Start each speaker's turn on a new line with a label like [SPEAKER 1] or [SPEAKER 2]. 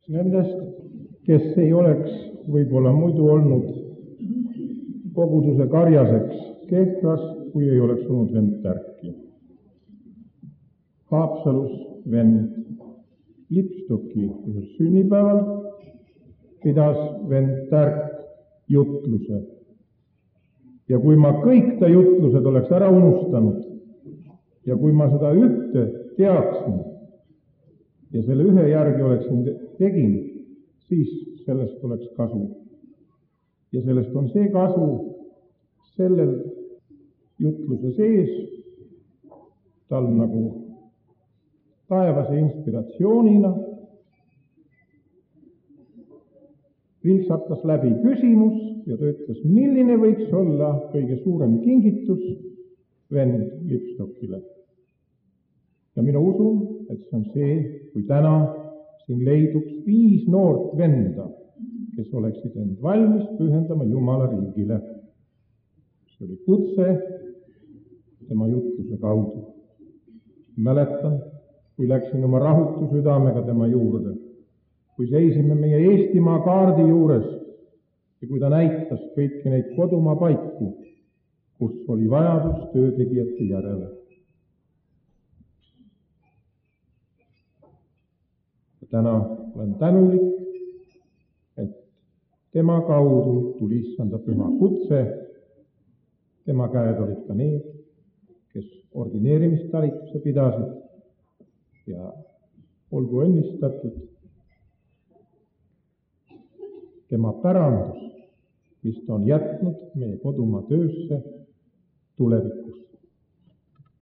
[SPEAKER 1] Nendest, kes ei oleks võib-olla muidu olnud koguduse karjaseks Kehras, kui ei oleks olnud vend Tärki. Haapsalus vend Lipstoki ühel sünnipäeval pidas vend Tärk jutluse. Ja kui ma kõik ta jutlused oleks ära unustanud ja kui ma seda ühte teaksin ja selle ühe järgi oleksin tegin, siis sellest oleks kasu. Ja sellest on see kasu sellel jutluse sees, tal nagu taevase inspiratsioonina vilksatas läbi küsimus ja ta ütles, milline võiks olla kõige suurem kingitus vend Lipstokile. Ja mina usun, et see on see, kui täna siin leiduks 5 noort venda, kes oleksid end valmis pühendama Jumala riigile. See oli kutse tema jutluse kaudu. Mäletan, kui läksin oma rahutu südamega tema juurde, kui seisime meie Eestimaa kaardi juures ja kui ta näitas kõiki neid kodumaa paiku, kus oli vajadus töötegijate järele. Ja täna olen tänulik, et tema kaudu tuli Issanda püha kutse. Tema käed olid ka need, kes ordineerimistalituse pidasid ja olgu õnnistatud tema pärandus, mis ta on jätnud meie kodumaa töösse tulevikus.